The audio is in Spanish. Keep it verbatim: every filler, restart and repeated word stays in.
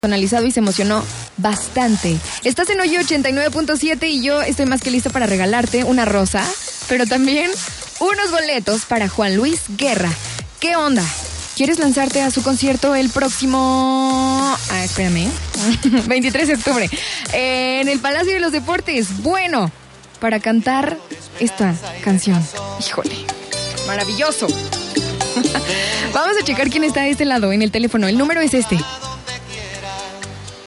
personalizado y se emocionó bastante. Estás en Hoy ochenta y nueve punto siete y yo estoy más que lista para regalarte una rosa, pero también unos boletos para Juan Luis Guerra. ¿Qué onda? ¿Quieres lanzarte a su concierto el próximo... Ah, espérame. veintitrés de octubre. En el Palacio de los Deportes. Bueno, para cantar esta canción. Híjole, maravilloso. Vamos a checar quién está de este lado en el teléfono. El número es este.